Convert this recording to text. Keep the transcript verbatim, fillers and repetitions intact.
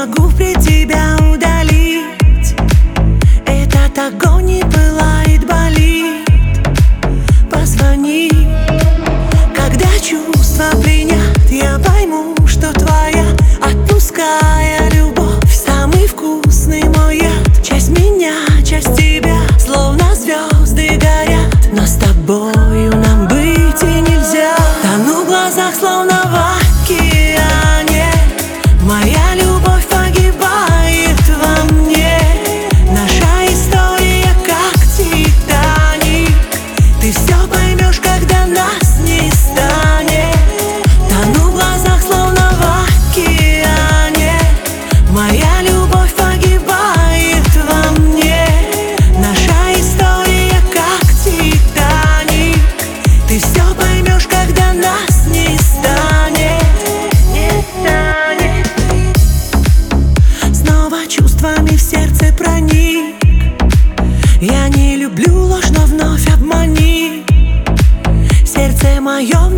смогу при тебя удалить. Этот огонь не пылает, болит. Позвони, когда чувства пленят, я пойму, что твоя отпуская любовь самый вкусный мой яд. Часть меня, часть тебя, словно звезды горят, но с тобою нам быть и нельзя. Тону в глазах, словно в океане, моя любовь погибает во мне. Наша история как Титаник, ты все поймешь, когда нас не станет. Тону в глазах, словно в океане, моя любовь погибает во мне. Наша история как Титаник, ты все поймешь, когда нас не станет. Не станет. Снова чувствами в сердце проник. Я не люблю ложь, но вновь обмани. Сердце мое